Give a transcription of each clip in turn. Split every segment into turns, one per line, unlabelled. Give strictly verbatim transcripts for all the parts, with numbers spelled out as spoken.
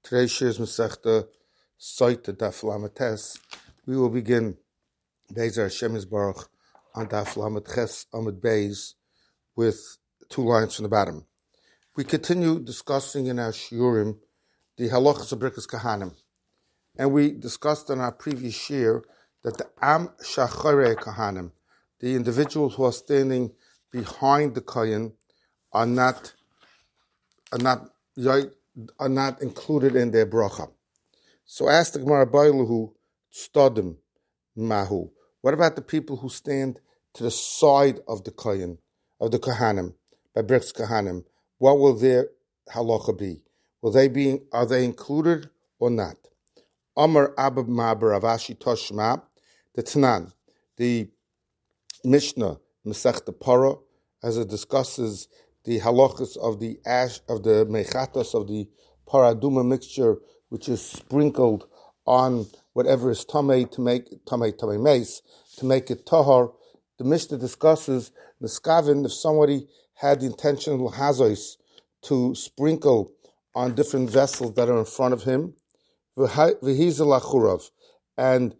Today's shir is Masechta Soita Daf Lamed Tes. We will begin Bezer Hashem Yisbarach on Daf Lamed Ches Amud Beis with two lines from the bottom. We continue discussing in our shiurim the halachas of Birkas Kahanim, and we discussed in our previous shir that the Am Shachare Kahanim, the individuals who are standing behind the Kohen, are not are not are not included in their bracha. So ask the Gemara Bailahu Stodim Mahu. What about the people who stand to the side of the Kohen, of the Kahanim, by Birkas Kahanim? What will their halacha be? Will they be? Are they included or not? Amar Abba Maber Avashi Toshma, the Tanan, the Mishnah Masechta Para, as it discusses the halachas of the ash of the mechatas of the paraduma mixture, which is sprinkled on whatever is tamei to make tamei tamei mace to make it tahar. The Mishnah discusses the skavin if somebody had the intention of hazos to sprinkle on different vessels that are in front of him, v'hizalachurav, and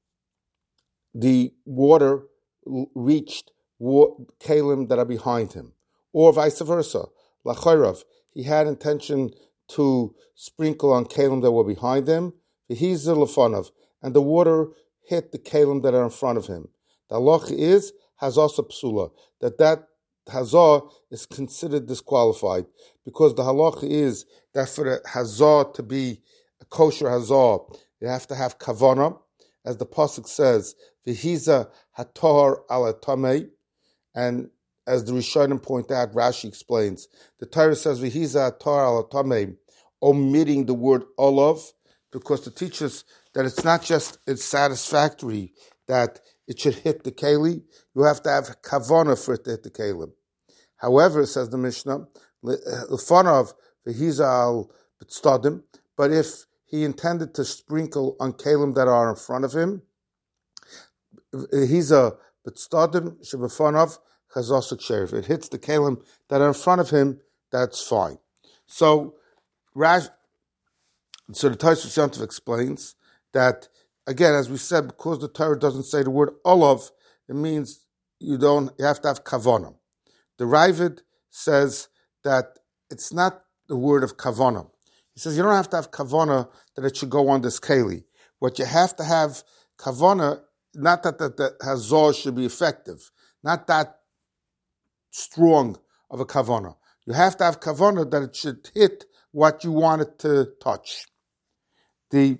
the water reached kalim that are behind him. Or vice versa, lachorav, he had intention to sprinkle on kalim that were behind him, v'hizalafanav, and the water hit the kalim that are in front of him. The halach is hazasa psula, that that hazah is considered disqualified, because the halach is that for the hazah to be a kosher hazah, you have to have kavana, as the pasuk says, v'hiza hatar ala tamei, and as the Rishonim point out, Rashi explains, the Torah says v'hiza hatar ala tamei, omitting the word olav, because to teach us that it's not just it's satisfactory that it should hit the keli, you have to have kavana for it to hit the kelim. However, says the Mishnah, l'fanav v'hiza al b'tstadim, but if he intended to sprinkle on kelim that are in front of him, v'hiza b'tstadim shebefanav chazasuk sherif. It hits the kelim that are in front of him, that's fine. So, Rash, so the Tosfos Yom Tov explains that, again, as we said, because the Torah doesn't say the word olav, it means you don't, you have to have kavana. The Ravid says that it's not the word of kavana. He says you don't have to have kavana that it should go on this keli. What you have to have kavana, not that the, the hazor should be effective, not that strong of a kavana. You have to have kavana that it should hit what you want it to touch. The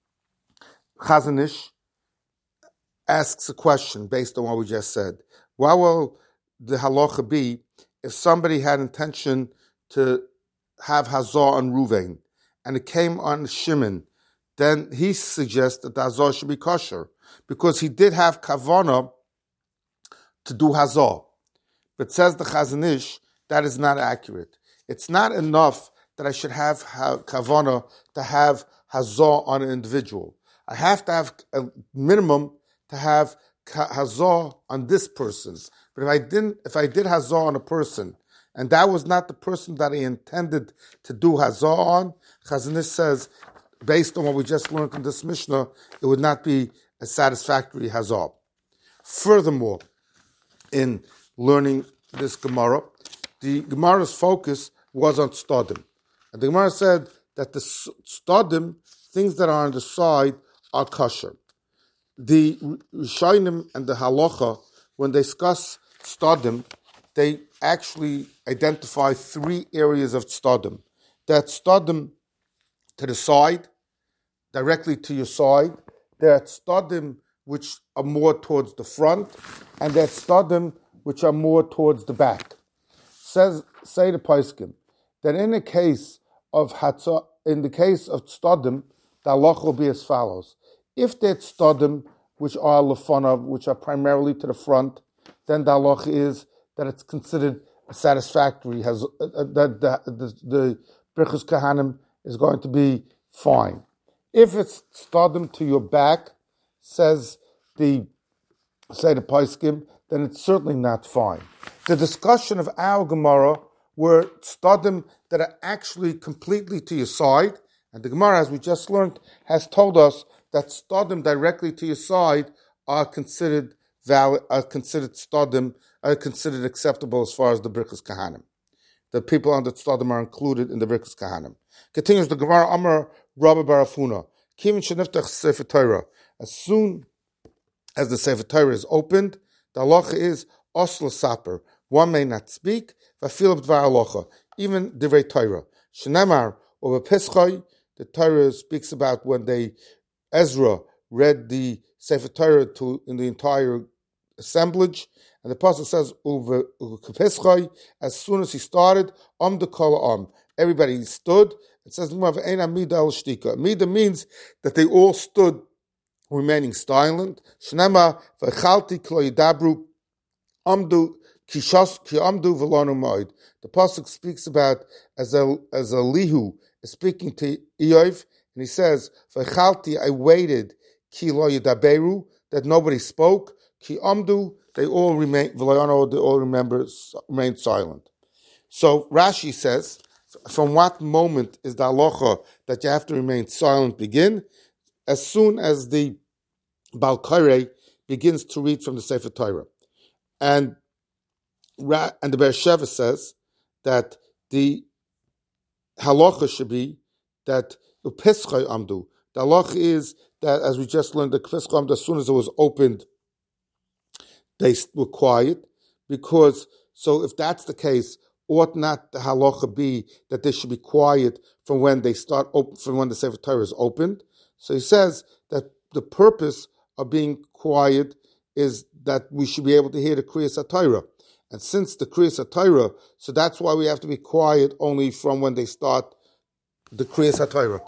Chazon Ish asks a question based on what we just said. Why will the halacha be if somebody had intention to have hazah on Ruvain and it came on Shimon? Then he suggests that the hazah should be kosher because he did have kavana to do hazah. But says the Chazon Ish, that is not accurate. It's not enough that I should have kavana to have hazah on an individual. I have to have a minimum to have hazah on this person. But if I didn't, if I did hazah on a person, and that was not the person that I intended to do hazah on, Chazon Ish says, based on what we just learned in this Mishnah, it would not be a satisfactory hazah. Furthermore, in learning this Gemara, the Gemara's focus was on Stodim. And the Gemara said that the Stodim, things that are on the side, are kosher. The Rishonim and the Halacha, when they discuss Stodim, they actually identify three areas of Stodim. That Stodim to the side, directly to your side, that Stodim which are more towards the front, and that Stodim which are more towards the back. Says say the Paiskim that in the case of Hatzah, in the case of Stodim, the halacha will be as follows. If they're Stodim which are lefanav, which are primarily to the front, then the halacha is that it's considered satisfactory, has uh, that the, the, the Birkas Kahanim is going to be fine. If it's Stodim to your back, says the say the Paiskim, then it's certainly not fine. The discussion of our Gemara were Stodim that are actually completely to your side, And the Gemara, as we just learned, has told us that stodim directly to your side are considered valid, are considered stodim, are considered acceptable as far as the Birkas Kahanim. The people on the stodim are included in the Birkas Kahanim. Continues the Gemara, Amar Rabbi Barafuna, Kivin Sheniftach Sefer Torah. As soon as the Sefer Torah is opened, the halacha is Oslo Saper. One may not speak, Vafil Dvar halacha, even Divrei Torah. Shenemar over Peschai, the Torah speaks about when they Ezra read the Sefer Torah to in the entire assemblage, and the pasuk says over Peschai. As soon as he started, Om the Kol Om, everybody stood. It says Mida means that they all stood, remaining silent. Shnema v'chalti klo yidabru amdu kishas ki amdu v'lanu moed. The pasuk speaks about as a as Elihu is speaking to Eov, and he says v'chalti, I waited ki lo yidaberu, that nobody spoke, ki amdu, they all remain v'lanu, they all remember remained silent. So Rashi says, from what moment is the halacha that you have to remain silent begin? As soon as the Baal Koreh begins to read from the Sefer Torah. And, and the Be'er Sheva says that the halacha should be that Upeschai Amdu. The halacha is that, as we just learned, the Upeschai Amdu, as soon as it was opened, they were quiet. Because, so if that's the case, ought not the halacha be that they should be quiet from when they start, op- from when the Sefer Torah is opened? So he says that the purpose of being quiet is that we should be able to hear the Kriyas HaTorah. And since the Kriyas HaTorah, so that's why we have to be quiet only from when they start the Kriyas HaTorah.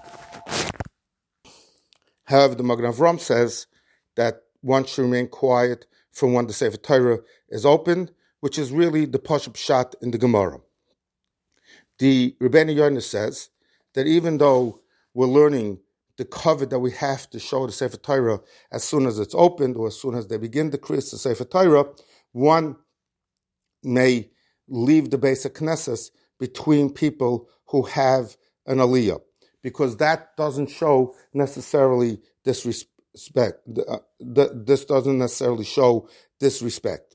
However, the Magen Avraham says that one should remain quiet from when the Sefer Torah is opened, which is really the Pashup Pshat in the Gemara. The Rebbeinu Yonah says that even though we're learning the covet that we have to show the Sefer Torah as soon as it's opened or as soon as they begin the Kriyas of Sefer Torah, one may leave the Beis HaKnesses between people who have an aliyah, because that doesn't show necessarily disrespect. Uh, this doesn't necessarily show disrespect.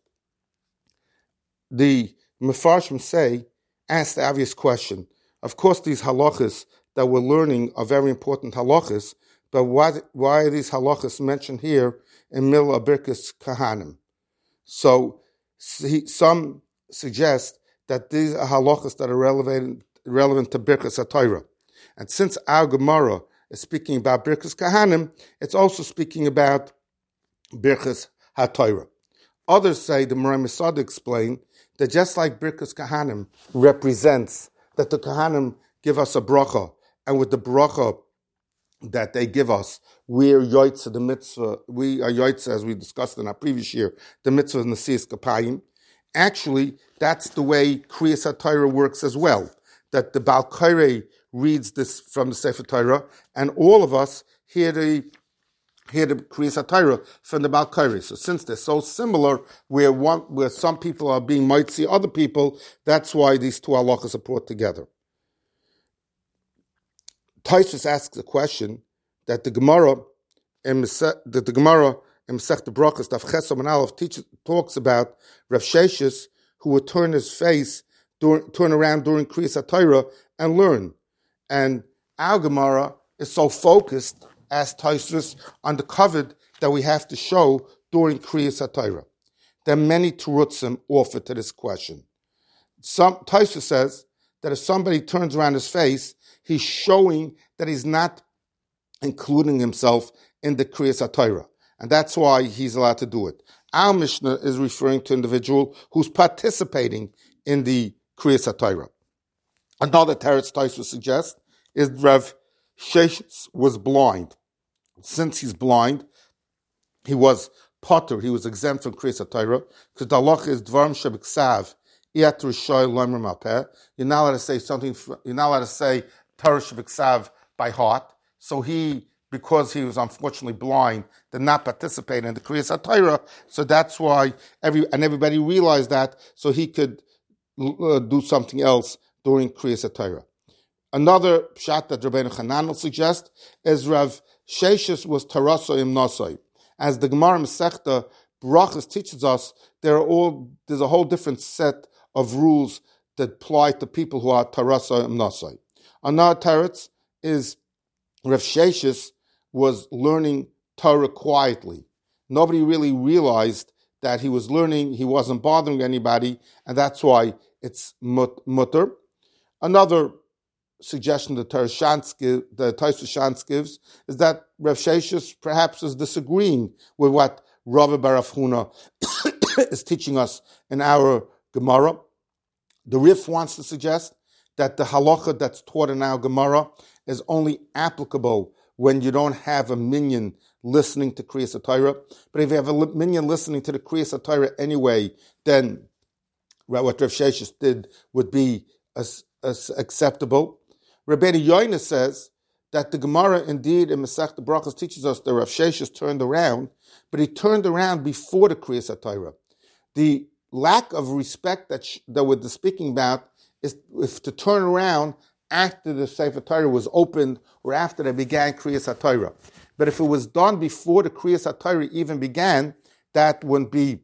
The Mefarshim say, ask the obvious question. Of course, these halachas that we're learning are very important halachas, but what, why are these halachas mentioned here in Mil Birkas Kahanim? So he, some suggest that these are halachas that are relevant, relevant to Birkas HaTorah. And since our Gemara is speaking about Birkas Kahanim, it's also speaking about Birkas HaTorah. Others say, the Moray Masada explain, that just like Birkas Kahanim represents that the Kahanim give us a bracha, and with the bracha that they give us, we are yoitza, the mitzvah, we are yoitza, as we discussed in our previous year, the mitzvah of Nesias Kapayim. Actually, that's the way Kriyas HaTorah works as well, that the Baal Koreh reads this from the Sefer Torah, and all of us hear the Here the Kriyas HaTorah from the Baal Koreh. So since they're so similar, where one where some people are being mitzi other people, that's why these two halachas are brought together. Tosfos asks a question that the Gemara that the Gemara in Masechta Brachos Daf Ches Amud Aleph teaches talks about Rav Sheshes, who would turn his face during, turn around during Kriyas HaTorah and learn. And our Gemara is so focused as Tosfos on the covet that we have to show during Kriyas HaTorah. There are many terutzim offered to this question. Some Tosfos says that if somebody turns around his face, he's showing that he's not including himself in the Kriyas HaTorah, and that's why he's allowed to do it. Our Mishnah is referring to an individual who's participating in the Kriyas HaTorah. Another teretz Tosfos suggests is Rav Sheshes was blind. Since he's blind, he was potter, he was exempt from Kriyas HaTorah, because the halacha is dvarim shebiksav, iyat rishoy lomer malpeh. You're not allowed to say something, you're not allowed to say Torah shebiksav by heart. So he, because he was unfortunately blind, did not participate in the Kriyas HaTorah, so that's why, every and everybody realized that, so he could uh, do something else during Kriyas HaTorah. Another pshat that Rabbeinu Hanan suggests is Rav Sheshis was Tarasoi im Nosoi. As the Gemara Masechta Brachas teaches us, there are all there's a whole different set of rules that apply to people who are Tarasoi im Nosoi. Another teretz is Rav Sheshis was learning Torah quietly. Nobody really realized that he was learning, he wasn't bothering anybody, and that's why it's mut- mutter. Another suggestion that the Tosfos Shantz gives is that Rav Sheshis perhaps is disagreeing with what Rava bar Rav Huna is teaching us in our Gemara. The Rif wants to suggest that the halacha that's taught in our Gemara is only applicable when you don't have a minyan listening to Kriyas HaTorah. But if you have a minyan listening to the Kriyas HaTorah anyway, then what Rav Sheshis did would be as, as acceptable. Rabbeinu Yoina says that the Gemara indeed in Masechta Brachos teaches us that Rav Sheshis turned around, but he turned around before the Kriyas HaTorah. The lack of respect that sh- that we're speaking about is if to turn around after the Sefer Torah was opened or after they began Kriyas HaTorah. But if it was done before the Kriyas HaTorah even began, that wouldn't be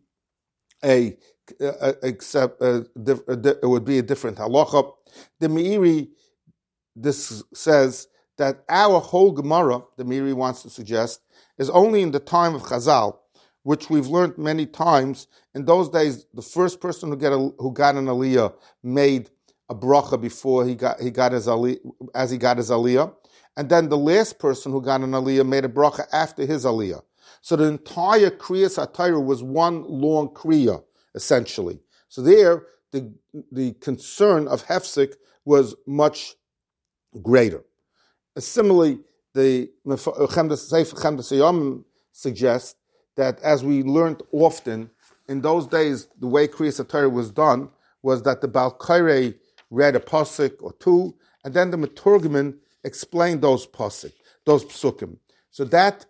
a, a, except a, a, a, it would be a different halacha. The Meiri this says that our whole Gemara, the Meiri wants to suggest, is only in the time of Chazal, which we've learned many times. In those days, the first person who got a, who got an aliyah made a bracha before he got he got his aliyah, as he got his aliyah, and then the last person who got an aliyah made a bracha after his aliyah. So the entire Kriyas HaTorah was one long kriya, essentially. So there, the the concern of hefsek was much greater. Similarly, the Sefer Chemdas Hayom suggests that, as we learned often, in those days, the way Kriyas HaTorah was done was that the Baal Kairei read a pasuk or two, and then the Meturgeman explained those pasuk, those psukim. So that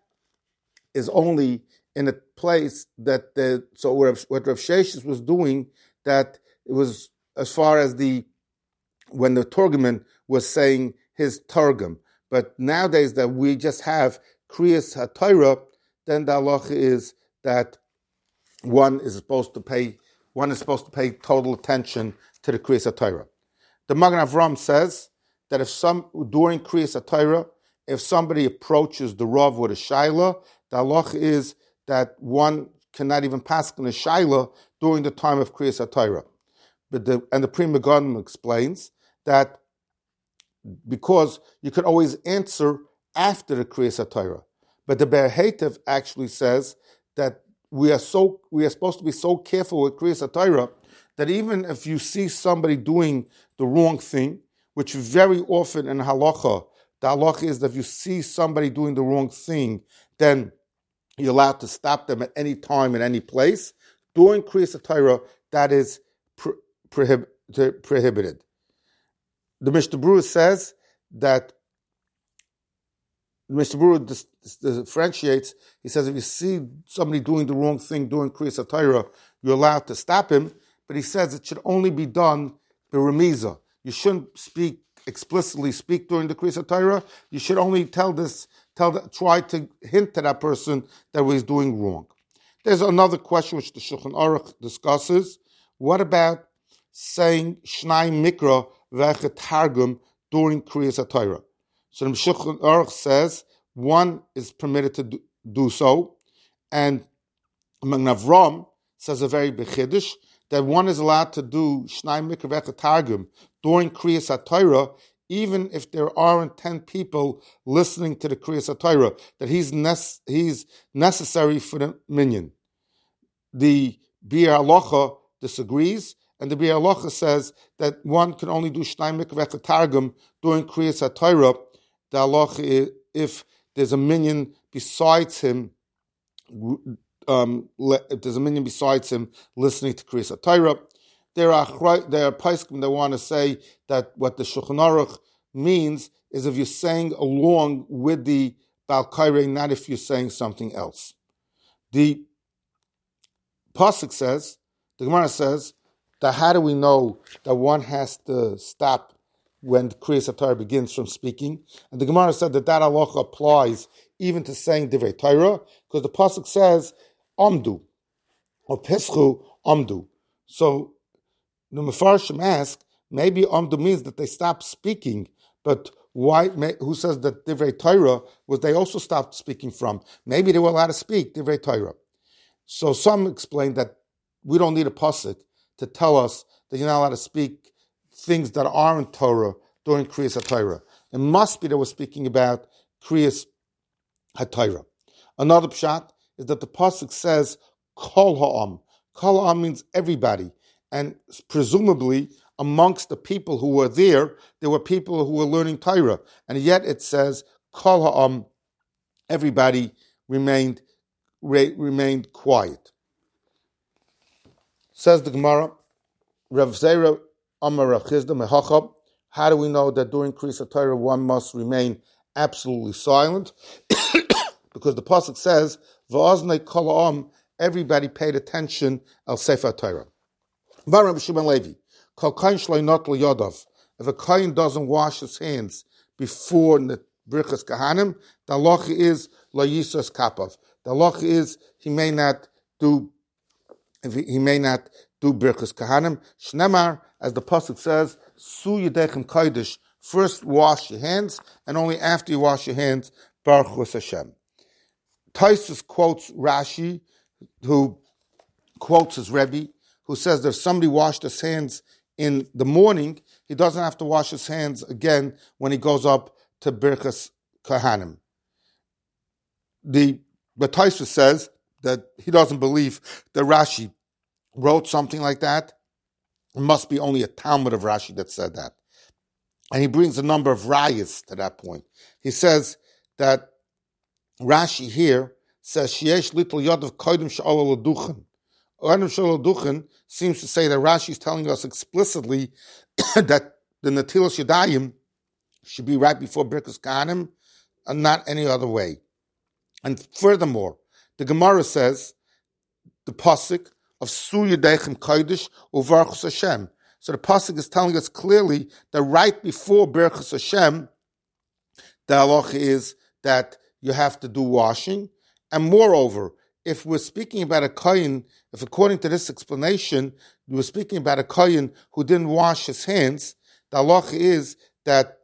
is only in a place that the so what Rav Sheshis was doing, that it was as far as the when the Turgeman was saying his Targum. But nowadays that we just have Kriyas HaTorah, then the halacha is that one is supposed to pay one is supposed to pay total attention to the Kriyas HaTorah. The Magen Avram says that if some during Kriyas HaTorah, if somebody approaches the Rav with a shaila, the halacha is that one cannot even pass in a shaila during the time of Kriyas HaTorah. But the and the Pri Megadim explains that because you can always answer after the Kriyas HaTorah. But the Ber Heitev actually says that we are so we are supposed to be so careful with Kriyas HaTorah that even if you see somebody doing the wrong thing, which very often in halacha, the halacha is that if you see somebody doing the wrong thing, then you're allowed to stop them at any time, in any place. During Kriyas HaTorah, that is pro- prohib- prohibited. The Mishnah Berurah says that Mishnah Berurah dis- differentiates. He says if you see somebody doing the wrong thing during Kriyas HaTorah, you're allowed to stop him. But he says it should only be done b'remiza. You shouldn't speak explicitly speak during the Kriyas HaTorah. You should only tell this, tell, the, try to hint to that person that he's doing wrong. There's another question which the Shulchan Aruch discusses. What about saying Shnai Mikra v'Echet Targum during Kriyas HaTorah? So the Shulchan Aruch says one is permitted to do, do so, and Magen Avram says a very big chiddush that one is allowed to do Shnai Mikra v'Echet Targum during Kriyas HaTorah, even if there aren't ten people listening to the Kriyas HaTorah, that he's nes- he's necessary for the minyan. The Bir Halacha disagrees, and the Bir Halacha says that one can only do Shnai Mikra v'Echet Targum during Kriyas HaTorah. The halacha is if there's a minyan besides him, um, if there's a minyan besides him listening to Kriyas HaTorah. There are there are poskim that want to say that what the Shulchan Aruch means is if you're saying along with the Baal Kairei, not if you're saying something else. The pasuk says, the Gemara says, that how do we know that one has to stop when Kriyas HaTorah begins from speaking. And the Gemara said that that halacha applies even to saying Divrei Torah, because the pasuk says Amdu or Peschu Amdu. So the Mefarshim ask, maybe Amdu means that they stopped speaking, but why? Who says that Divrei Torah was they also stopped speaking from? Maybe they were allowed to speak Divrei Torah. So some explain that we don't need a pasuk to tell us that you're not allowed to speak things that aren't Torah during Kriyas HaTorah. It must be that we're speaking about Kriyas HaTorah. Another pshat is that the pasuk says Kol Ha'am. Kol Ha'am means everybody, and presumably amongst the people who were there, there were people who were learning Torah, and yet it says Kol Ha'am. Everybody remained re, remained quiet. Says the Gemara, Rav Zera Amar Rav Chizda Mehachab. How do we know that during Kriyas HaTorah one must remain absolutely silent? Because the pasuk says, "Va'aznei kol ha'am," everybody paid attention al Sefer Torah. Rabbi Shimon Levi, kol kain shloi notel yodav. If a kain doesn't wash his hands before the Birchas Kahanim, the halacha is lo yisas kapav. The halacha is he may not do if he, he may not do Birchas Kahanim. Shnemar, as the pasuk says, Su yedechem kodesh. First wash your hands, and only after you wash your hands, Baruch Hu Hashem. Taisus quotes Rashi, who quotes his Rebbe, who says that if somebody washed his hands in the morning, he doesn't have to wash his hands again when he goes up to Birchas Kahanim. The but Taisus says that he doesn't believe that Rashi wrote something like that. It must be only a Talmud of Rashi that said that. And he brings a number of rayas to that point. He says that Rashi here says, Sheyesh little yadav kodim she'ol l'duchen. Kodim she'ol l'duchen seems to say that Rashi is telling us explicitly that the Natilas Yadayim should be right before Birkas Kahanim and not any other way. And furthermore, the Gemara says, the pasuk of Su Yedechem Kodesh Uvarchus Hashem. So the pasuk is telling us clearly that right before Birchus Hashem, the halacha is that you have to do washing. And moreover, if we're speaking about a kohen, if according to this explanation, we're speaking about a kohen who didn't wash his hands, the halacha is that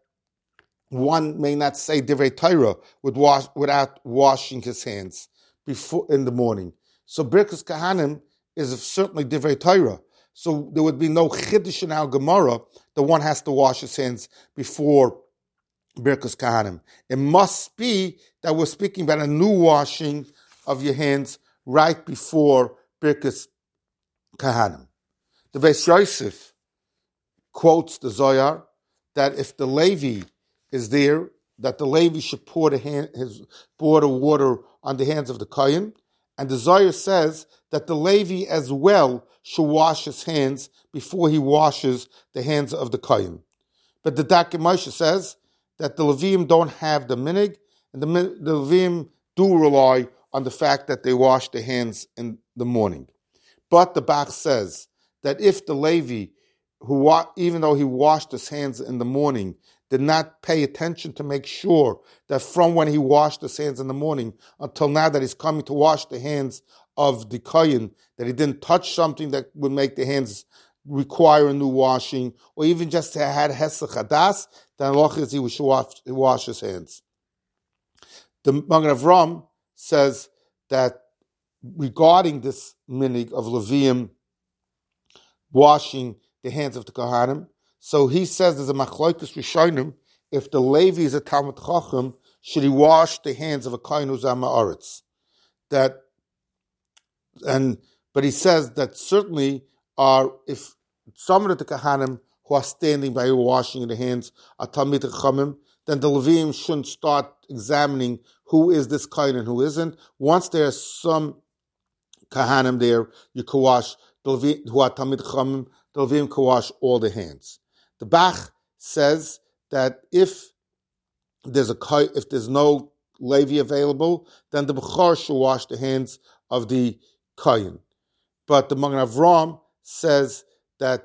one may not say Divrei Torah with wash, without washing his hands before in the morning. So Birchas Kahanim is certainly Divrei Torah. So there would be no chiddush in our Gemara that one has to wash his hands before Birchas Kahanim. It must be that we're speaking about a new washing of your hands right before Birchas Kahanim. The Beis Yosef quotes the Zohar that if the Levi is there, that the Levi should pour the hand, his pour the water on the hands of the Kohen, and the Zohar says that the Levi as well should wash his hands before he washes the hands of the Kohen. But the Darkei Moshe says that the Levim don't have the minig, and the, the Levim do rely on the fact that they wash their hands in the morning. But the Bach says that if the Levi, who even though he washed his hands in the morning, did not pay attention to make sure that from when he washed his hands in the morning until now that he's coming to wash the hands of the Kohen, that he didn't touch something that would make the hands require a new washing, or even just had Hesach Hadas, then halacha is he should wash, wash his hands. The Magen Avram says that regarding this minig of Levium washing the hands of the Kohanim, so he says there's a machlokus rishonim, if the Levi is a Talmud Chacham, should he wash the hands of a Kohen who's on Ma'aretz? That, and, but he says that certainly are, if some of the Kohanim who are standing by washing the hands are Talmid Chachamim, then the Levim shouldn't start examining who is this Kohen and who isn't. Once there's some Kohanim there, you can wash, the Levim, who are Talmid Chachamim, the Levim can wash all the hands. The Bach says that if there's a if there's no Levi available, then the Bechor should wash the hands of the Kohen. But the Magen Avram says that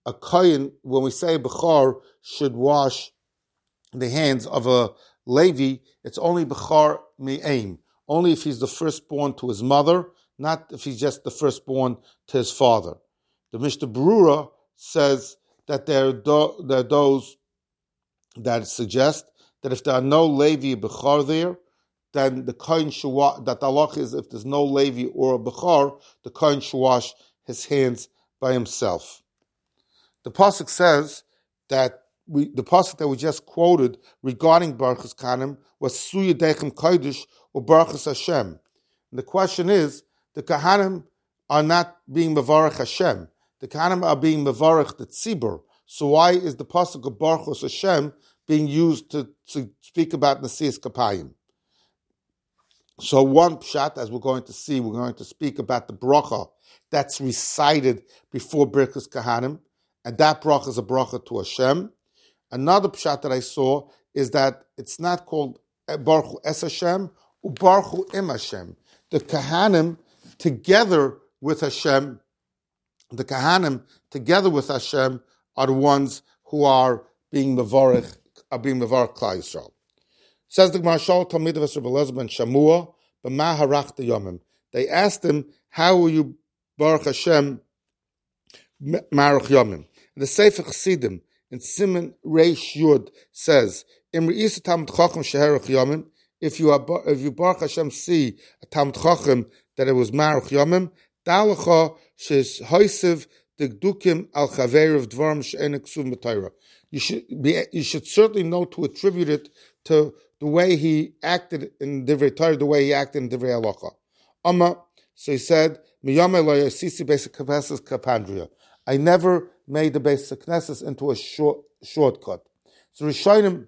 a kohen, when we say Bechor, should wash the hands of a Levi, it's only Bechor Me'aim, only if he's the firstborn to his mother, not if he's just the firstborn to his father. The Mishnah Berurah says that there are, do, there are those that suggest that if there are no Levi Bechor there, then the kohen should wash, that the halach is if there's no Levi or a Bechor, the kohen should wash his hands by himself. The pasuk says that we, the pasuk that we just quoted regarding Barachas Kahanim was Suya Dechem Kodesh or Barachas Hashem. And the question is, the Kahanim are not being Mevarach Hashem. The Kahanim are being Mevarach the Tzibur. So why is the pasuk of Barachas Hashem being used to, to speak about Nesias Kapayim? So one pshat, as we're going to see, we're going to speak about the bracha that's recited before Birkas Kahanim, and that bracha is a bracha to Hashem. Another pshat that I saw is that it's not called Baruch Hu Es Hashem, or Baruch Hu Im Hashem. The Kahanim together with Hashem, the Kahanim together with Hashem are the ones who are being mevarich, are being mevarich Klal Yisrael. Says the Gemara, Shal Talmid of Rabbi Elazar ben Shamua, b'ma harachta yomim. They asked him, how will you Baruch Hashem Marach Yomim? And the Sefer Chassidim in Siman Reish Yud says, Im re'isa Talmid Chacham sheherach Yomim, if you are, if you Baruch Hashem see a Talmid Chacham that it was Marach Yomim, da'alecha she's hoisiv degdukim al chaveriv dvarim she'enek ksum b'Torah. You should be, you should certainly know to attribute it to the way he acted in Divrei Torah, the way he acted in Divrei Halacha. Amma, so he said, I never made the Beis Knesset into a short, shortcut. So Rishonim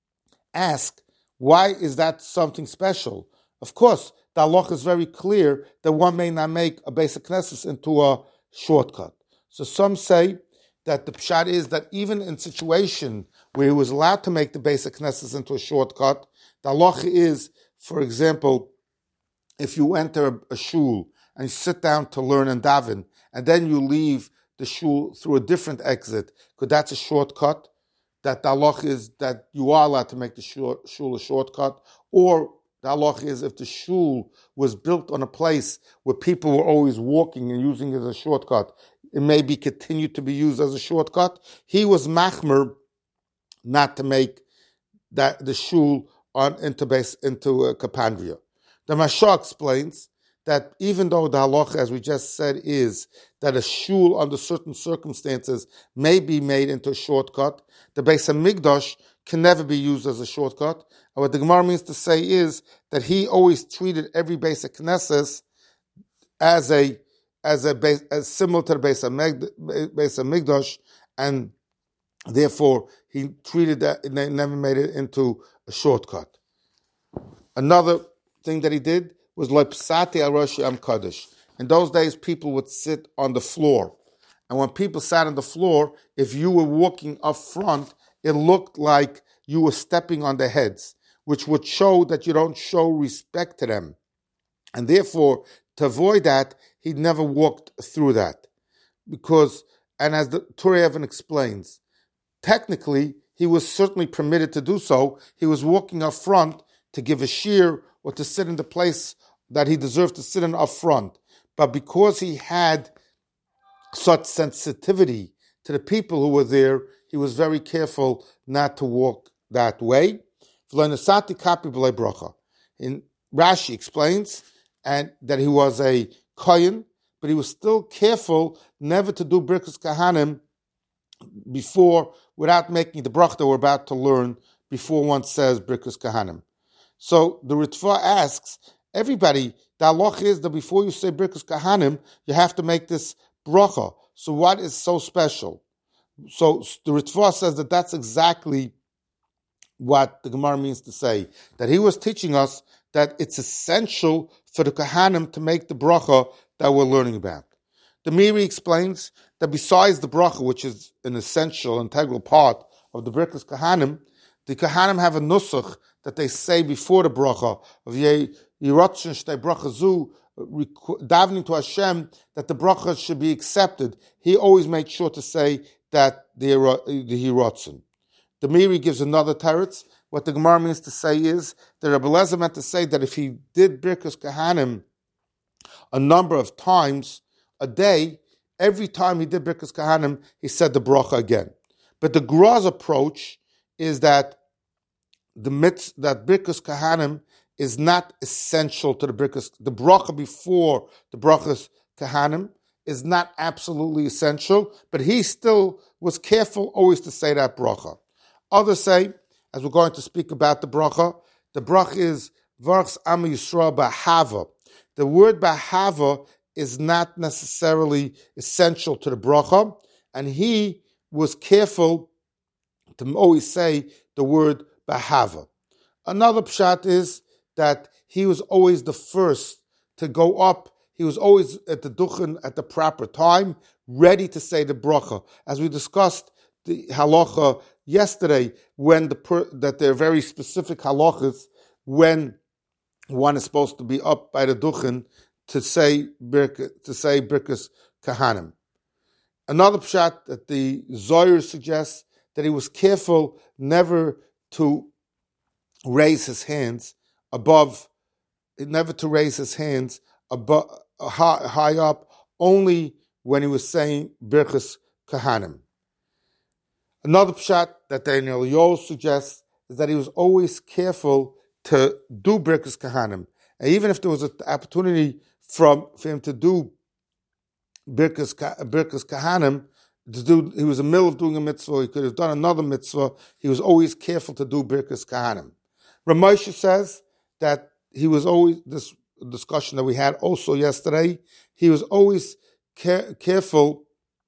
ask, why is that something special? Of course, the halacha is very clear that one may not make a Beis Knesset into a shortcut. So some say that the pshat is that even in situation where he was allowed to make the Beis Knesset into a shortcut, the halacha is, for example, if you enter a, a shul and you sit down to learn and daven, and then you leave the shul through a different exit, because that's a shortcut, that the halacha is that you are allowed to make the shul, shul a shortcut, or the halacha is if the shul was built on a place where people were always walking and using it as a shortcut, it may be continued to be used as a shortcut. He was machmer not to make that the shul on into base into uh, Kapandria. The Mashah explains that even though the halacha, as we just said, is that a shul under certain circumstances may be made into a shortcut, the Beis HaMikdash can never be used as a shortcut. And what the Gemara means to say is that he always treated every Beis HaKnesses as a as a base, as similar to the Beis HaMikdash, and therefore he treated that, and they never made it into a shortcut. Another thing that he did was like Psati al Rosh Am Kaddish. In those days, people would sit on the floor, and when people sat on the floor, if you were walking up front, it looked like you were stepping on their heads, which would show that you don't show respect to them, and therefore to avoid that, he never walked through that. Because, and as the Torah Even explains, technically, he was certainly permitted to do so. He was walking up front to give a shear or to sit in the place that he deserved to sit in up front. But because he had such sensitivity to the people who were there, he was very careful not to walk that way. In Rashi explains and that he was a kohen, but he was still careful never to do Birkas Kahanim before, without making the bracha that we're about to learn before one says Birkas Kahanim. So the Ritva asks, everybody, the halacha is that before you say Birkas Kahanim, you have to make this bracha. So what is so special? So the Ritva says that that's exactly what the Gemara means to say, that he was teaching us that it's essential for the Kahanim to make the bracha that we're learning about. The Miri explains that besides the bracha, which is an essential, integral part of the Birkas Kahanim, the Kahanim have a nusach that they say before the bracha of Yeratzon Shtei Bracha Zu, davening to Hashem that the bracha should be accepted. He always made sure to say that the Hirotzen. The Miri gives another teretz. What the Gemara means to say is that Rebbe Lezer meant to say that if he did Birkus Kahanim a number of times a day, every time he did Birkus Kahanim, he said the bracha again. But the Gra's approach is that the mitz, that Birkus Kahanim is not essential to the Birkus. The bracha before the brachas Kahanim is not absolutely essential, but he still was careful always to say that bracha. Others say, as we're going to speak about the bracha, the bracha is Varchs Am Yisrael B'Hava. The word B'Hava is not necessarily essential to the bracha, and he was careful to always say the word B'Hava. Another pshat is that he was always the first to go up. He was always at the duchen at the proper time, ready to say the bracha. As we discussed the halacha yesterday, when the per, that there are very specific halachas when one is supposed to be up by the duchen to say birka, to say birkas kahanim. Another pshat that the Zohar suggests that he was careful never to raise his hands above, never to raise his hands above, high, high up, only when he was saying birkas kahanim. Another pshat that the Eliyol suggests is that he was always careful to do birkas kahanim, and even if there was an opportunity from for him to do birkas birkas kahanim, to do, he was in the middle of doing a mitzvah, he could have done another mitzvah. He was always careful to do birkas kahanim. Ramosha says that he was always, this discussion that we had also yesterday, he was always care, careful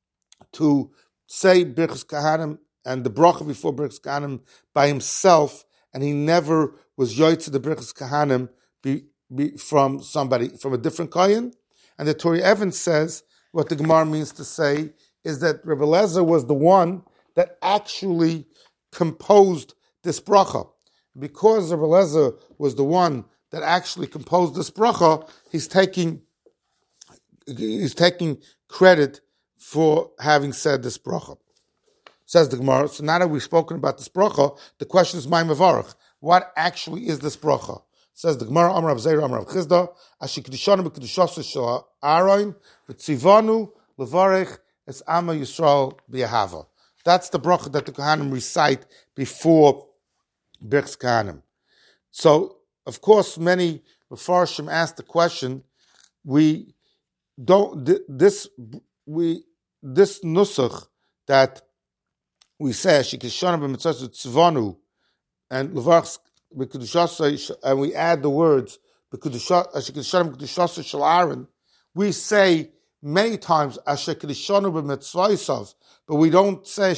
to say birkas kahanim and the bracha before birkas kahanim by himself, and he never was yoytze the birkas kahanim be, be from somebody, from a different kohen. And the Torah Evans says what the Gemara means to say is that Rebbe Lezer was the one that actually composed this bracha. Because Rebbe Lezer was the one that actually composed this bracha, he's taking he's taking credit for having said this bracha. Says the Gemara. So now that we've spoken about this bracha, the question is, "My mevarach, what actually is this bracha?" Says the Gemara, Amar Rav Zera, Amar Rav Chizda, Asher Kedishanu b'Kedushaso shel Aaron, v'tzivanu levarech es Ama Yisrael b'Yahava. That's the bracha that the Kohanim recite before Birkas Kahanim. So, of course, many Mefarshim ask the question, we don't, this, we, this nusach that we say, Asher Kedishanu b'Mitzvah tzivanu, and levarech and we add the words, we say many times, but we don't say,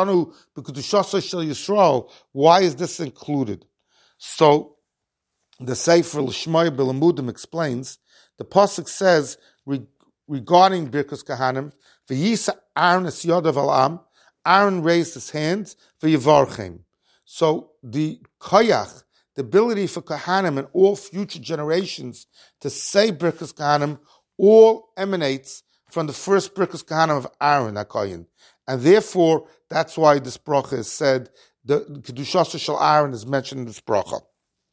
why is this included? So, the Sefer L'Shmai B'Lamudim explains, the Pasuk says, regarding Birkas Kahanim, V'yisa Aaron es yodav al am, Aaron raised his hands, v'yivarchem. So the koyach, the ability for Kahanim and all future generations to say Birkas Kahanim, all emanates from the first Birkas Kahanim of Aaron HaKohen. And therefore, that's why this bracha is said, the Kedushas Shel Aaron is mentioned in this bracha.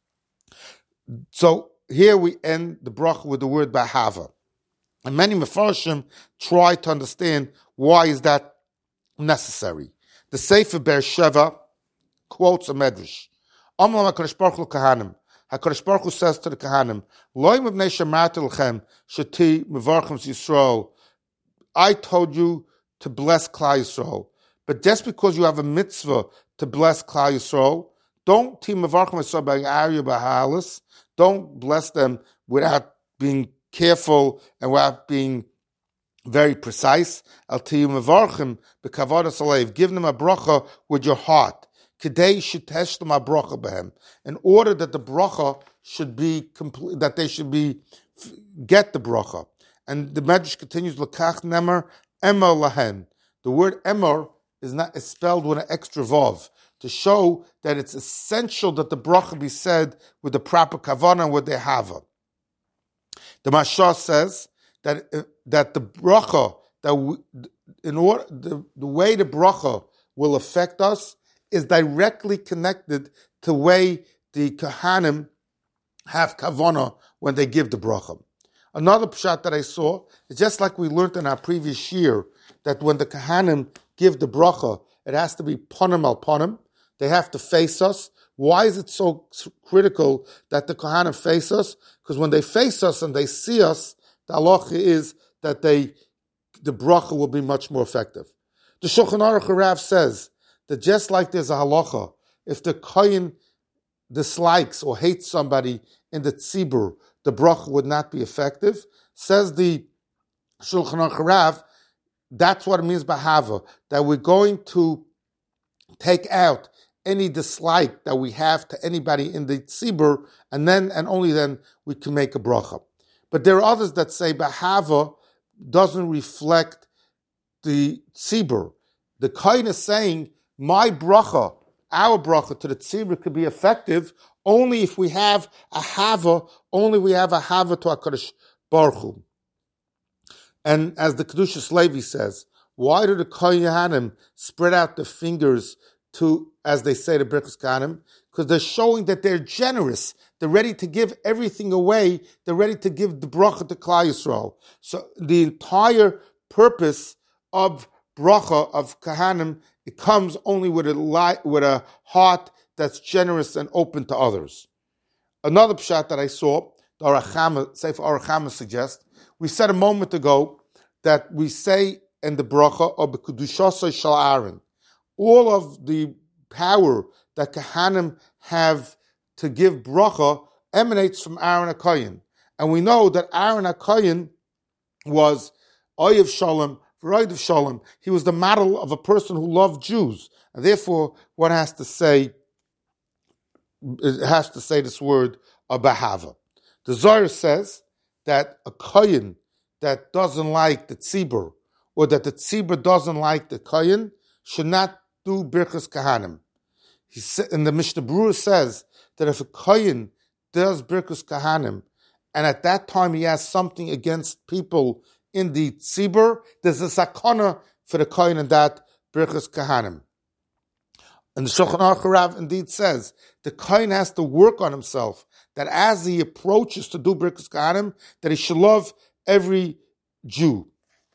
So here we end the bracha with the word B'Hava. And many Mefarshim try to understand why is that necessary. The Sefer Be'er Sheva quotes a medrash. Amlam HaKadosh Baruch Hu Kahanim. HaKadosh Baruch Hu says to the Kahanim, Lo mivnei shemarti lechem sheti mevarchem Yisrael. I told you to bless Klal Yisrael, but just because you have a mitzvah to bless Klal Yisrael, don't ti mevarchem Yisrael b'arya b'halas. Don't bless them without being careful and without being very precise. Al ti mevarchem b'kavodas alev. Give them a bracha with your heart. Kedei shiteshtem bracha behem, in order that the bracha should be complete, that they should be get the bracha. And the Medrash continues, Lekach nemer emor lahen. The word emor is not is spelled with an extra vav to show that it's essential that the bracha be said with the proper kavanah and with the hava. The Mashah says that uh, that the bracha that we, in order the, the way the bracha will affect us is directly connected to the way the Kohanim have kavanah when they give the bracha. Another pshat that I saw is just like we learned in our previous year, that when the Kohanim give the bracha, it has to be panim al panim. They have to face us. Why is it so critical that the Kohanim face us? Because when they face us and they see us, the halacha is that they, the bracha will be much more effective. The Shulchan Aruch Rav says that just like there's a halacha, if the kohen dislikes or hates somebody in the tzibur, the bracha would not be effective. Says the Shulchan Aruch Rav, that's what it means by hava, that we're going to take out any dislike that we have to anybody in the tzibur, and then and only then we can make a bracha. But there are others that say bahava doesn't reflect the tzibur. The kohen is saying my bracha, our bracha to the tzibur could be effective only if we have a hava, only we have a hava to HaKadosh Baruch Hu. And as the Kedushas Levi says, why do the Kohanim spread out the fingers to, as they say, the Birkas Kohanim? Because they're showing that they're generous. They're ready to give everything away. They're ready to give the bracha to Klal Yisrael. So the entire purpose of bracha of Kohanim, it comes only with a light, with a heart that's generous and open to others. Another pshat that I saw, the Arachama, Sefer Arachama suggests, we said a moment ago that we say in the bracha of the Kedushasai Shal Aaron, all of the power that Kohanim have to give bracha emanates from Aaron HaKohen. And we know that Aaron HaKohen was Oyev Shalom, V'roidev Shalom. He was the model of a person who loved Jews. And therefore, one has to say, it has to say this word, a bahava. The Zohar says that a kohen that doesn't like the tzibur, or that the tzibur doesn't like the kohen, should not do birchas kahanim. He said, and the Mishnah Berurah says that if a kohen does birchas kahanim, and at that time he has something against people in the tzibur, there's a sakana for the kohen in that birchas kahanim. And the Shulchan Aruch Rav indeed says the kohen has to work on himself, that as he approaches to do birkas kahanim, that he should love every Jew.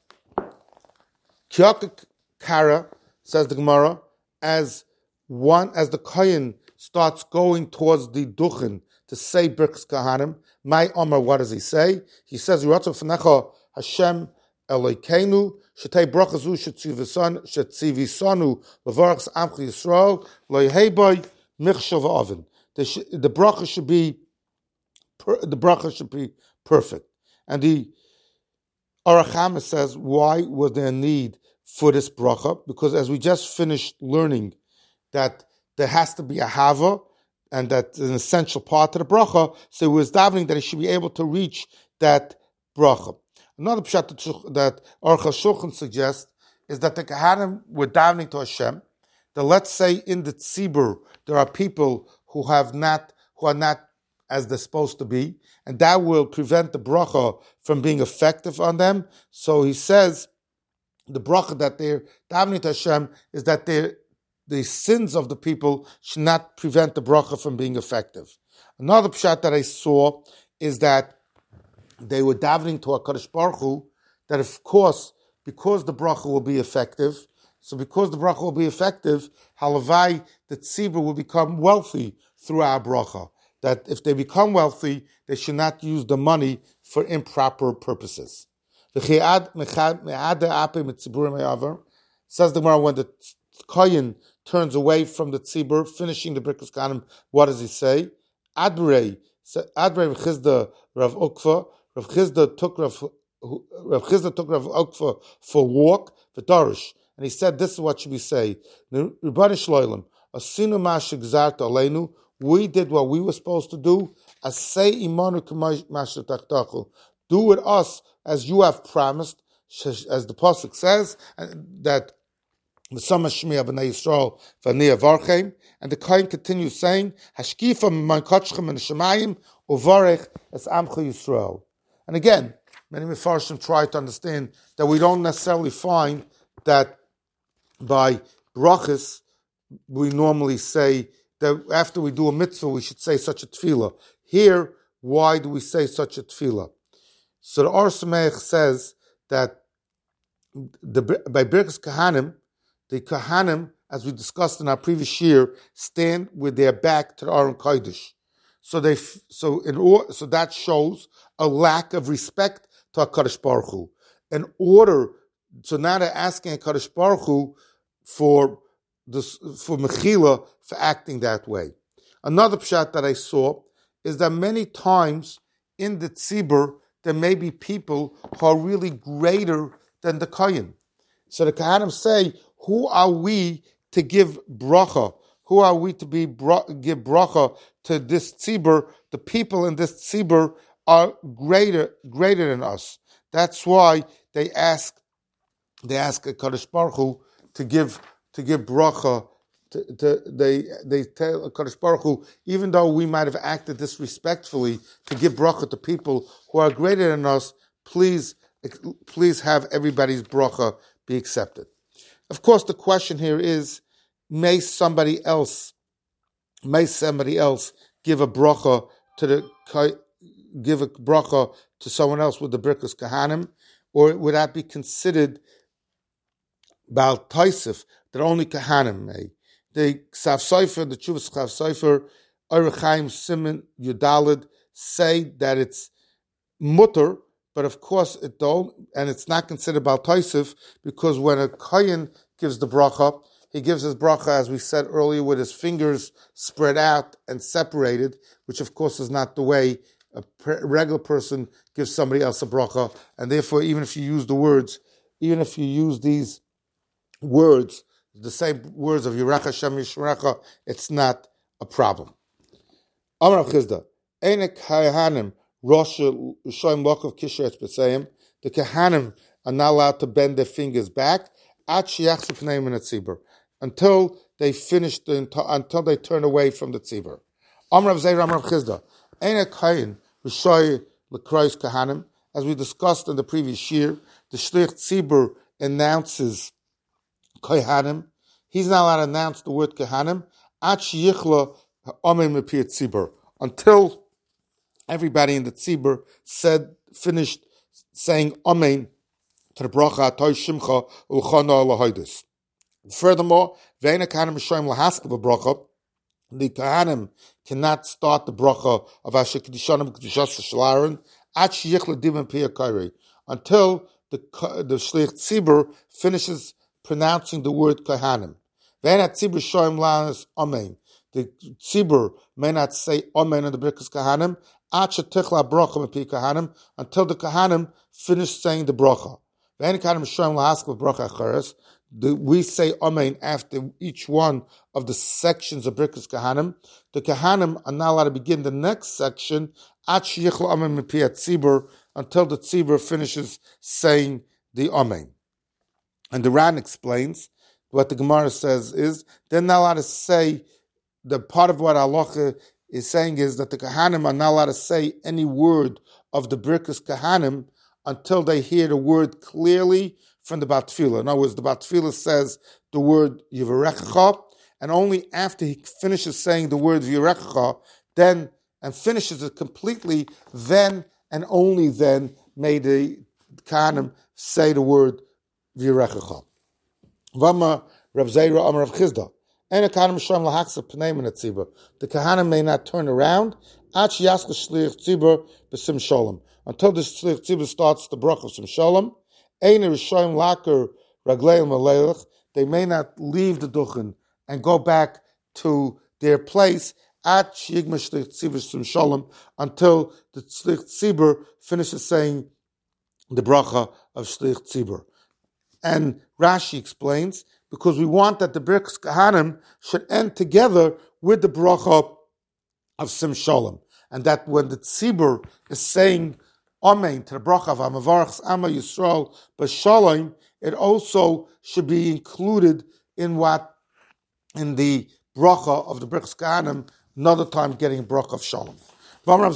Kiyaka Kara, says the Gemara, as one as the kohen starts going towards the duchen to say birkas kahanim, my Omar, what does he say? He says, Yiratzah F'necha Hashem Elokeinu, Shetei Brachazu Shetzivisanu Levarachs Amchi Yisrael Loyheiboy Michshav Oven. The bracha should be the bracha should be perfect. And the Arachama says, why was there a need for this bracha? Because as we just finished learning that there has to be a hava, and that's an essential part of the bracha, so it was davening that he should be able to reach that bracha. Another pshat that Aruch HaShulchan suggests is that the Kohanim were davening to Hashem, that let's say in the tzibur there are people who have not, who are not as they're supposed to be, and that will prevent the bracha from being effective on them. So he says the bracha that they're davening to Hashem is that they're, the sins of the people should not prevent the bracha from being effective. Another pshat that I saw is that they were davening to HaKadosh Baruch Hu, that of course, because the bracha will be effective, so because the bracha will be effective, halavai, the tzibur will become wealthy through our bracha. That if they become wealthy, they should not use the money for improper purposes. Says the Gemara, when the kohen turns away from the tzibur, finishing the birkas kahanim, what does he say? Adbrei, Adbrei Chizda Rav Ukva. Rav Chizda took Rav, Rav Chizda took Rav Ukva for a walk, for Darish, and he said, "This is what should we say: Rebbeinu Shloim, Asinu Mashik Zart Aleinu. We did what we were supposed to do. As say Imanu K'Mashtachtachu. Do with us as you have promised, as the pasuk says that the Sama Shmiya B'nai Yisrael V'Ani Avarchem." And the Kohen continues saying, "Hashkifa M'Mankotchem and Shemayim Uvarech Es Amcha Yisrael." And again, many Mefarshim try to understand that we don't necessarily find that by brachas, we normally say that after we do a mitzvah, we should say such a tefillah. Here, why do we say such a tefillah? So the Or Sameach says that the, by Birkas Kahanim, the Kahanim, as we discussed in our previous year, stand with their back to the Aron Kodesh. So they, so in or, so that shows a lack of respect to HaKadosh Baruch Hu. In order, so now they're asking HaKadosh Baruch Hu for this, for Mechila for acting that way. Another pshat that I saw is that many times in the tzibur there may be people who are really greater than the kohen. So the Kohanim say, "Who are we to give bracha? Who are we to be bra- give bracha to this tzibur? The people in this tzibur are greater greater than us." That's why they ask they ask HaKadosh Baruch Hu to give to give bracha. To, to, they they tell HaKadosh Baruch Hu, even though we might have acted disrespectfully, to give bracha to people who are greater than us, please please have everybody's bracha be accepted. Of course, the question here is, may somebody else, may somebody else give a bracha to the give a bracha to someone else with the Birkas Kahanim, or would that be considered Baal Taisif, that only Kahanim may? The Ksav Sofer, the Chuvas Ksav Sofer, Orach Chaim Simon Yudalid say that it's mutter, but of course it don't, and it's not considered Baal Taisif, because when a Kohen gives the bracha, he gives his bracha, as we said earlier, with his fingers spread out and separated, which of course is not the way a regular person gives somebody else a bracha, and therefore even if you use the words, even if you use these words, the same words of Yirach Hashem Yishmerecha, it's not a problem. Amar Rav Chizda, Einek Hayahanim Rosh Shoim Lokov Kisher Etzbetzeim. The Kahanim are not allowed to bend their fingers back at Shiachsu Pneim in a tzibur, until they finish the, until they turn away from the tzibur. Amar Rav Zeir Amar Rav Chizda, Einek Hayin Rishoy Lekrois Kahanim. As we discussed in the previous year, the Shlich Tzibur announces Kohanim. He's not allowed to announce the word Kohanim until everybody in the tzibur said, finished saying Amen to the bracha Atoy Shimcha Ulchana Lahaydis. Furthermore, Ve'ena Kohanim Mishoim Lahask of a bracha, the Kohanim cannot start the bracha of Asher Kedushanim Kedushas Shalaron at Shichla Divan Pia Kairi, until the the Shlich Tzibur finishes pronouncing the word Kohanim. Ve'ena Tzibur Shoim Lahanas Amen. The tzibur may not say Amen in the Birkas Kahanim at Shetichla Bracha Mepi Kahanim, until the Kahanim finish saying the bracha. Ve'ena Kahanim Shoim Lahask of bracha Achares. We say Amen after each one of the sections of Birkas Kahanim. The Kahanim are not allowed to begin the next section at Shichla Amen Mepi Tzibur, until the tzibur finishes saying the Amen. And the Ran explains, what the Gemara says is, they're not allowed to say, the part of what Allah is saying is that the Kahanim are not allowed to say any word of the Birkas Kahanim until they hear the word clearly from the Bat Tefillah. In other words, the Bat Tefillah says the word Yivarechecha, and only after he finishes saying the word Yivarechecha, then, and finishes it completely, then and only then may the Kahanim say the word Yivarechecha. Vama Rav Zeira Amar Rav Chizda. The Kahanim may not turn around until the Shlich Tzibur starts the bracha of Sim Shalom. They may not leave the duchen and go back to their place at Shigma Shlich Tzibur Sim Shalom until the Shlich Tzibur finishes saying the bracha of Shlich Tzibur. And Rashi explains, because we want that the Birkas Kahanim should end together with the bracha of Sim Shalom, and that when the tzibur is saying Amen to the bracha of Amavarachs Ama Yisrael B'Shalom, it also should be included in what in the bracha of the Birkas Kahanim, another time getting a bracha of Shalom. If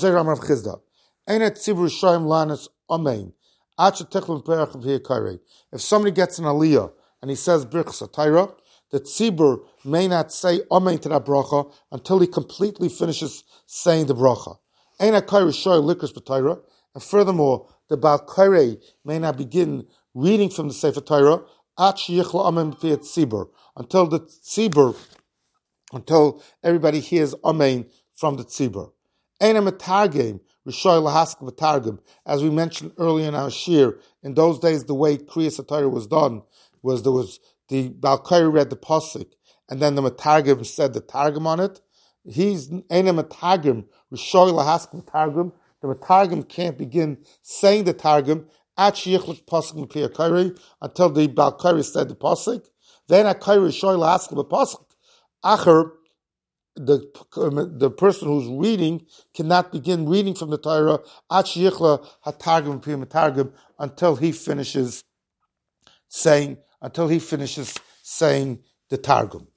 somebody gets an aliyah and he says Birchas HaTorah, the tzibur may not say Amen to that bracha until he completely finishes saying the bracha. Ein HaKoreh shoy likros b'Torah, and furthermore, the Baal Koreh may not begin reading from the Sefer Torah at sheyichla Amen b'pi tzibur, until the tzibur, until everybody hears Amen from the tzibur. Ein HaMetargem Rishoy lahask v'targum, as we mentioned earlier in our shir. In those days, the way Kriyas HaTorah was done was there was the Baal Koreh read the pasuk, and then the Metargum said the targum on it. He's Ein HaMetargem Rishoy lahask v'targum. The Metargum can't begin saying the targum at sheyichlik pasuk m'pi HaKoreh until the Baal Koreh said the pasuk. Then HaKoreh Rishoy lahask v'pasuk. Acher, the the person who's reading cannot begin reading from the Torah at sheyichla hatargum m'pi Metargum until he finishes saying until he finishes saying the targum.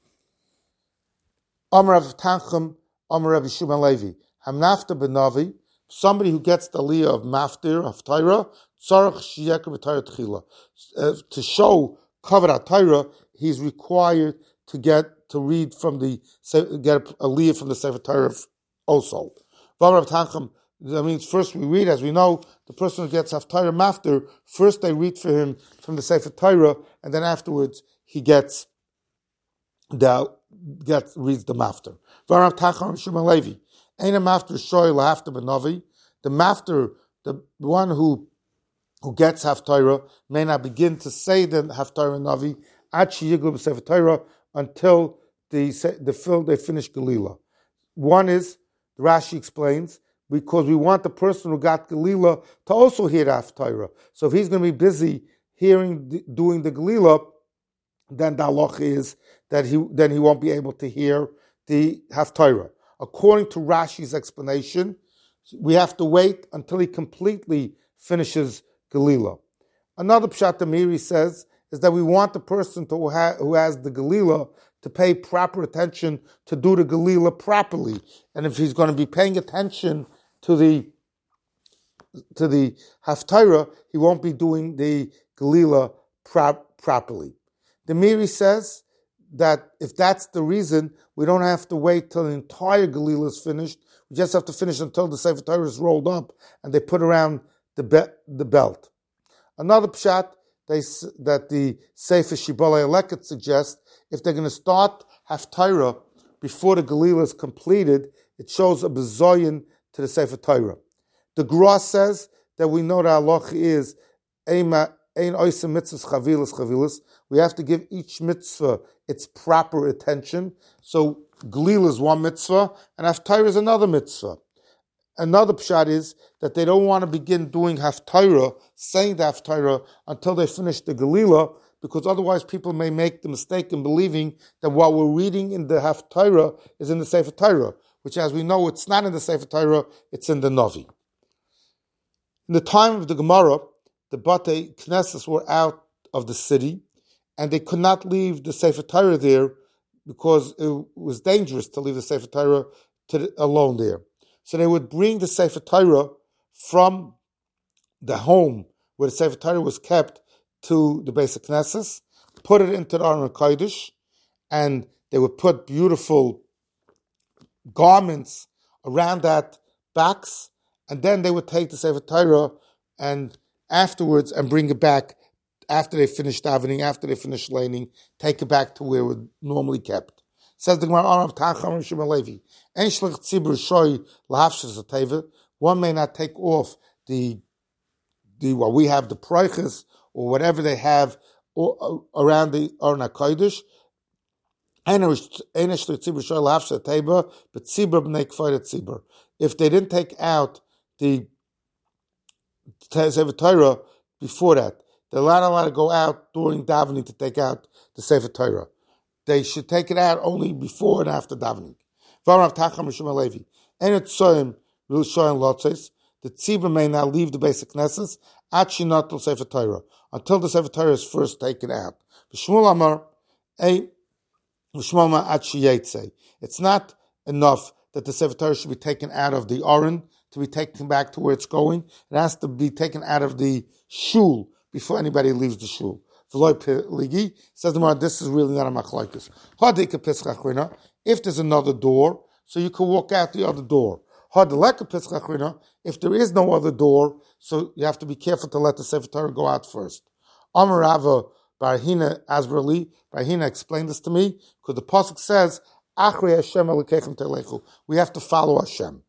Amar Rav Tanchum, Amar Rabbi Shimon Levi, Hamnafta benavi, somebody who gets the aliyah of maftir of Torah, tzarich sheyeker b'Torah tchila. To show kavod HaTorah, he's required to get to read from the get a aliyah from the Sefer Torah also. Amar Rav Tanchum, that means first we read, as we know, the person who gets Haftarah Maftir, first they read for him from the Sefer Torah, and then afterwards he gets the gets reads the Maftir. V'arav Tachar Shimon Levi, Ein Maftir Shoy LaHaftar B'Navi. The Maftir, the one who who gets Haftarah, may not begin to say the Haftarah Navi at Sheyiglu B'Sefer Torah until the the film they finish Galila. One is, Rashi explains, because we want the person who got Galila to also hear the Haftarah. So if he's going to be busy hearing, the, doing the Galila, then the halach is that he then he won't be able to hear the Haftarah. According to Rashi's explanation, we have to wait until he completely finishes Galila. Another Pshat Amiri says is that we want the person to ha- who has the Galila to pay proper attention to do the Galila properly. And if he's going to be paying attention to the to the Haftarah, he won't be doing the Galila pro- properly. The Miri says that if that's the reason, we don't have to wait till the entire Galila is finished. We just have to finish until the Sefer Torah is rolled up and they put around the be- the belt. Another pshat they, that the Sefer Shibbolei Eleket suggests, if they're going to start Haftarah before the Galila is completed, it shows a bezoyin to the Sefer Torah. The Gra says that we know that halach is ein oisem mitzvahs chavilas chavilas. We have to give each mitzvah its proper attention. So Galila is one mitzvah, and Haftarah is another mitzvah. Another pshat is that they don't want to begin doing Haftarah, saying the Haftarah, until they finish the Galila, because otherwise people may make the mistake in believing that what we're reading in the Haftarah is in the Sefer Torah, which, as we know, it's not in the Sefer Torah, it's in the Navi. In the time of the Gemara, the Batei Knesses were out of the city, and they could not leave the Sefer Torah there because it was dangerous to leave the Sefer Torah to the, alone there. So they would bring the Sefer Torah from the home where the Sefer Torah was kept to the Beis Knesses, put it into the Aron HaKodesh, and they would put beautiful garments around that backs, and then they would take the Sefer Torah and afterwards and bring it back after they finished davening, after they finished laning, take it back to where it was normally kept. Says the Gemara, Arav Tacham Shimon Levi, Ein shlich tzibur shoy lahafshas hateva. One may not take off the the what well, we have the proiches or whatever they have or, uh, around the Aron HaKodesh. Ein shlich tzibur shoy lahafshas hateva, but tzibur b'nei kfayda tzibur. If they didn't take out the Sefer Torah before that, they're not allowed to go out during davening to take out the Sefer Torah. They should take it out only before and after davening. V'arav Tacham Rishon Levi, Ein tzoyim l'shoyin lotzes. The tzibur may not leave the Beis Knesses at shinatul Sefer Torah until the Sefer Torah is first taken out. V'shmuel Amar, Ein v'shmuel Amar at sheyetze. It's not enough that the Sefer Torah should be taken out of the Aron to be taken back to where it's going. It has to be taken out of the shul before anybody leaves the shul. v'loy ligi. Says the Gemara, this is really not a machlokes. Hadika pesach achrina. If there's another door, so you can walk out the other door. Hadaleka pesach achrina. If there is no other door, so you have to be careful to let the Sefer Torah go out first. Amar Rava Barhina Asberli. Barhina explained this to me because the pasuk says, "Achrei Hashem Elokeichem telechu." We have to follow Hashem.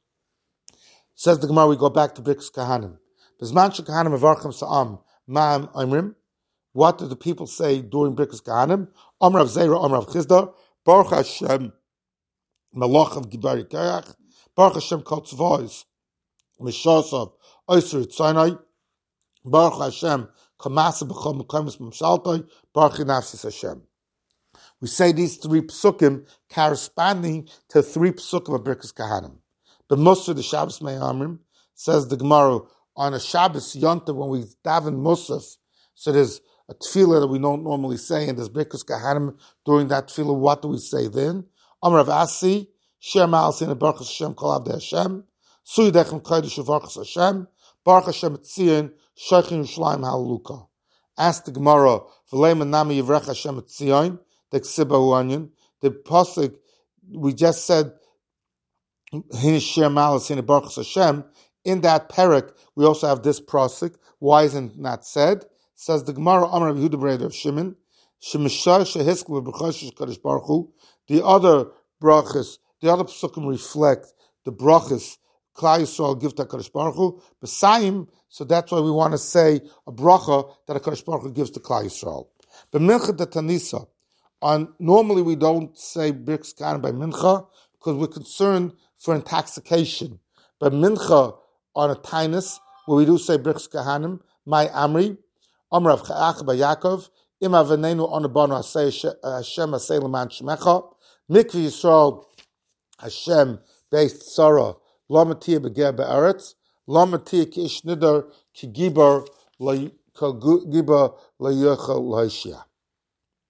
Says the Gemara, we go back to Birkas Kahanim. B'zman sheKahanim mevarchem sa'am ma'am imrim. What do the people say during Birkas Kahanim? Amar Rav Zera, Amar Rav Chisda, Baruch Hashem, Malach of Gibari Kayach, Baruch Hashem Kol Tzvos, Mishasav, Oisri Tzonai, Baruch Hashem, Kamasa B'chol Mekomis Mamshaltoi, Baruch Nafsis Hashem. We say these three psukim corresponding to three psukim of Birkas Kahanim. But most of the Shabbos Me'amrim, says the Gemara, on a Shabbos Yontav when we daven Musaf, so there's a tefillah that we don't normally say, and there's Birkas Kahanim during that tefillah. What do we say then? Amar Rav Asi, Sher Ma'al Sina Baruch Hashem Kol Avdei Hashem, Sui Dechem Kodesh Uvarchas Hashem, Baruch Hashem Tzion, Shoichin Yerushalayim Hallelujah. Ask the Gemara, V'lei Manami Yivrech Hashem Tzion, the Ksiba Uanyan, the pasuk we just said, Hinish Sher Ma'al Sina Baruch Hashem. In that parak, we also have this pasuk. Why isn't that said? Says the Gemara, Amar Yehuda Breder of Shimon, Shemeshar Shehiskel B'Brachos Kadosh Baruch Hu. The other brachas, the other psukim reflect the brachas Klal Yisrael give to Kadosh Baruch Hu. B'Sayim, so that's why we want to say a bracha that a Kadosh Baruch Hu gives to Klal Yisrael. But Mincha de Tanisa, on normally we don't say Birkas Kahanim by Mincha because we're concerned for intoxication. But Mincha on a tainus, where we do say Birkas Kahanim, my Amri, Amar Rav Cha'ach by Yaakov, Im Avenenu on the Banu Hashem Asay L'man Shemecha, Mikveh Yisrael Hashem based Sarah, Lo Matia Beger Be'aretz, Lo Matia Ki Ish Nidar Ki Gibar Ki Gibar La Yochel L'Hishya.